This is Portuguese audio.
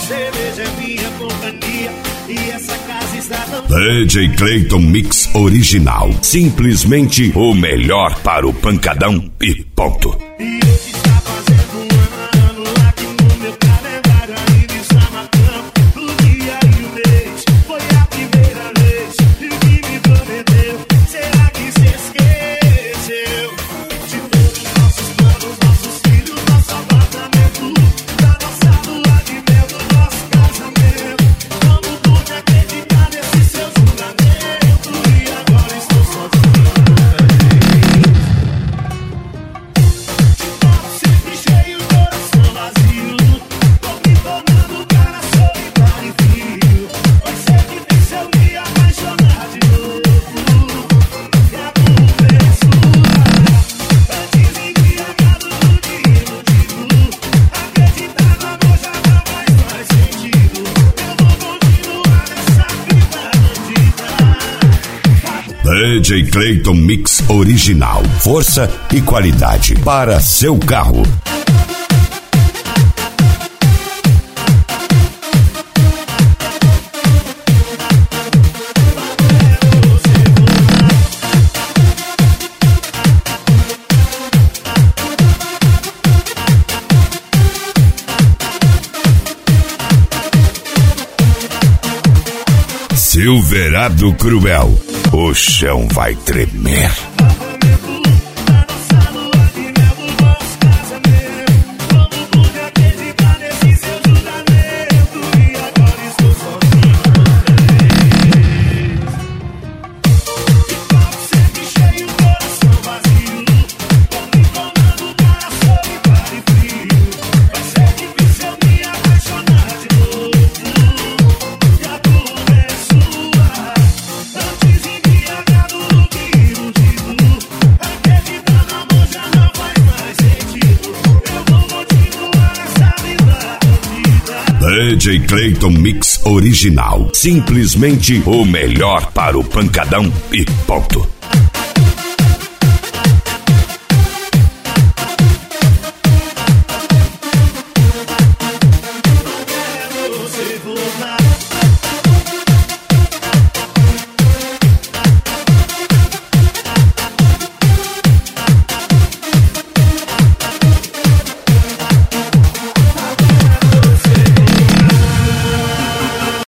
cerveja é minha companhia e essa casa está tão... DJ Clayton Mix Original. Simplesmente o melhor para o pancadão e ponto. E hoje está fazendo ano aqui no meu calendário. Ainda está marcando o dia e o mês. Foi a primeira vez que me prometeu. Será que se esqueceu de todos os nossos planos, nossos filhos, nosso apartamento, da nossa lua de mel, do nosso casamento? Como pude acreditar nesse seu julgamento? E agora estou sozinho. Sempre cheio, coração vazio. Tô me tornando cara solitário e frio. Vai ser difícil eu me apaixonar de novo. E a culpa é sua. Antes embriagado de iludido. Acreditar no amor já não faz mais sentido. Eu vou continuar nessa vida bandida. DJ Clayton Mix Original. Força e qualidade para seu carro. Silverado Cruel. O chão vai tremer. DJ Clayton Mix Original. Simplesmente o melhor para o pancadão e ponto.